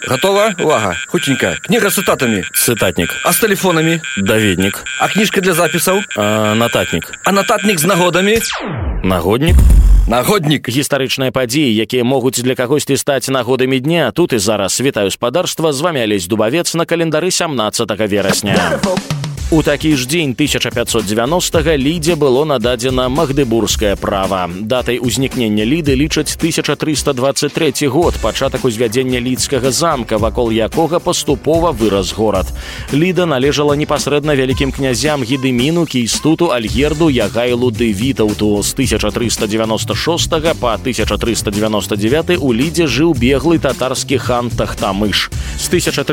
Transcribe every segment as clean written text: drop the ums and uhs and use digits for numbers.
Готова? Увага. Хутенька. Книга с цитатами. Цытатнік. А с телефонами? Даведнік. А книжка для записаў? Нататнік. А нататник с нагодами? Нагоднік. Нагодник. Гістарычныя падзеі, якія могуць для кагосьці стаць нагодамі дня. Тут і зараз. Вітаю спадарства. З вами Алесь Дубавец на календары 17 верасня. У такі ж дзень 1590-га Лідзе было нададзена магдыбургскае права. Датай узнікнення Ліды лічаць 1323 год, пачатак узвядзення лідскага замка, вакол якога паступова вырас горад. Ліда належала непасрэдна вялікім князям Гедыміну, Кейстуту, Альгерду, Ягайлу ды Вітаўту. З 1396 па 1399 у Лідзе жыў беглы татарскі хан Тахтамыш. З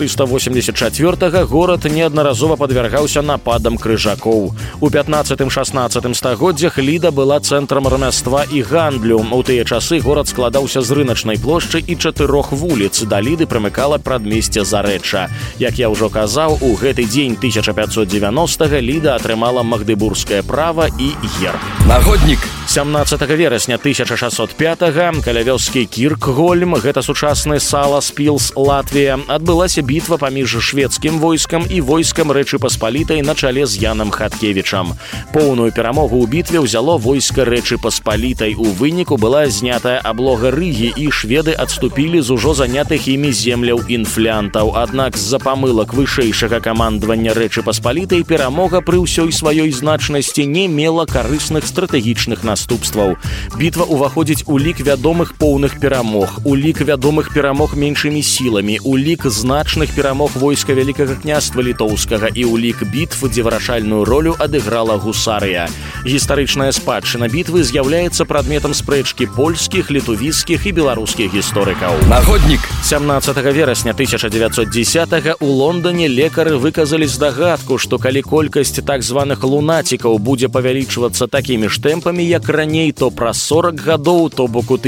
1384 горад неаднаразова падвяргаўся нападам крыжакоў. У 15-16 стагоддзях Ліда была цэнтрам рамяства і гандлю. У тыя часы горад складаўся з рыначнай плошчы і 4 вуліц. Да Ліды прымыкала прадмесце Зарэчча. Як я ўжо казаў, у гэты дзень 1590-га Ліда атрымала магдыбургскае права і герб. Нагодник. 17 верасня 1605-га каля вёскі Кіркгольм, гэта сучасны Саласпілс, Латвія, адбылася бітва паміж шведскім войскам і войскам Рэчы Паспалітай на чале з Янам Хаткевічам. Поўную перамогу ў бітве ўзяло войска Рэчы Паспалітай. У выніку была знятая аблога Рыгі, і шведы адступілі з ужо занятых імі земляў інфлянтаў. Аднак з-за памылак вышэйшага камандавання Рэчы Паспалітай перамога пры ўсёй сваёй значнасці не мела карысных стратэгічных наступстваў. Бітва ўваходзіць у лік вядомых поўных перамог, у лік вядомых перамог меншымі сіламі, у лік значных перамог войска Вялікага княства Літоўскага і у лік бітв, дзе вырашальную ролю адыграла гусарыя. Гістарычная спадчына бітвы з'яўляецца прадметам спрэчкі польскіх, літувіцкіх і беларускіх гісторыкаў. Нагодник. 17 верасня 1910-га у Лондоне лекары выказалі здагадку, што калі колькасць так званых лунацікаў будзе павялічвацца такімі ж тэмпамі, як раней, то праз 40 гадоў, то бок у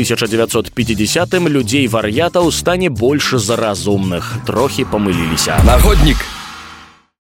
1950-м людзей-вар'ятаў стане больш за разумных. Трохі памыліліся. Нагодник.